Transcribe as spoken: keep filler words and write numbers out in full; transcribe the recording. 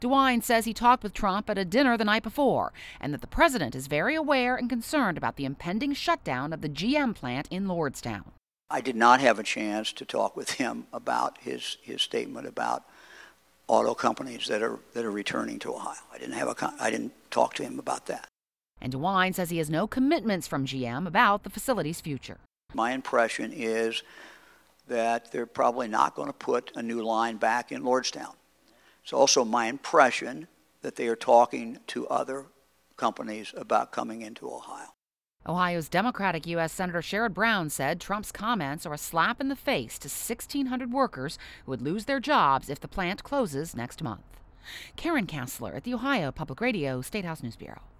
DeWine says he talked with Trump at a dinner the night before and that the president is very aware and concerned about the impending shutdown of the G M plant in Lordstown. I did not have a chance to talk with him about his, his statement about auto companies that are that are returning to Ohio. I didn't have a I didn't talk to him about that. And DeWine says he has no commitments from G M about the facility's future. My impression is that they're probably not going to put a new line back in Lordstown. It's also my impression that they are talking to other companies about coming into Ohio. Ohio's Democratic U S Senator Sherrod Brown said Trump's comments are a slap in the face to sixteen hundred workers who would lose their jobs if the plant closes next month. Karen Kassler at the Ohio Public Radio State House News Bureau.